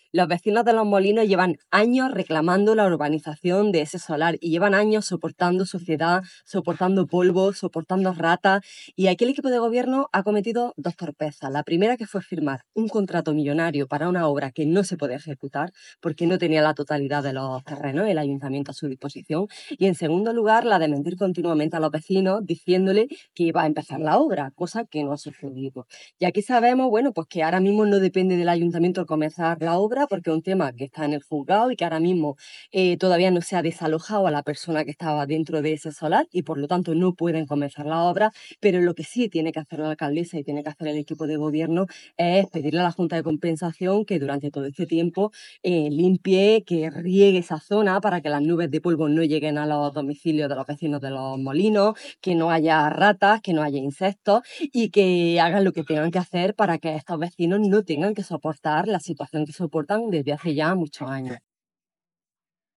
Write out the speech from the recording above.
Los vecinos de Los Molinos llevan años reclamando la urbanización de ese solar y llevan años soportando suciedad, soportando polvo, soportando ratas. Y aquí el equipo de gobierno ha cometido dos torpezas. La primera, que fue firmar un contrato millonario para una obra que no se puede ejecutar porque no tenía la totalidad de los terrenos, el ayuntamiento a su disposición. Y en segundo lugar, la de mentir continuamente a los vecinos diciéndole que iba a empezar la obra, cosa que no ha sucedido. Y aquí sabemos, bueno, pues que ahora mismo no depende del ayuntamiento comenzar la obra porque es un tema que está en el juzgado y que ahora mismo todavía no se ha desalojado a la persona que estaba dentro de ese solar y por lo tanto no pueden comenzar la obra, pero lo que sí tiene que hacer la alcaldesa y tiene que hacer el equipo de gobierno es pedirle a la Junta de Compensación que durante todo este tiempo limpie, que riegue esa zona para que las nubes de polvo no lleguen a los domicilios de los vecinos de Los Molinos, que no haya ratas, que no haya insectos y que hagan lo que tengan que hacer para que estos vecinos no tengan que soportar la situación que soportan desde hace ya muchos años.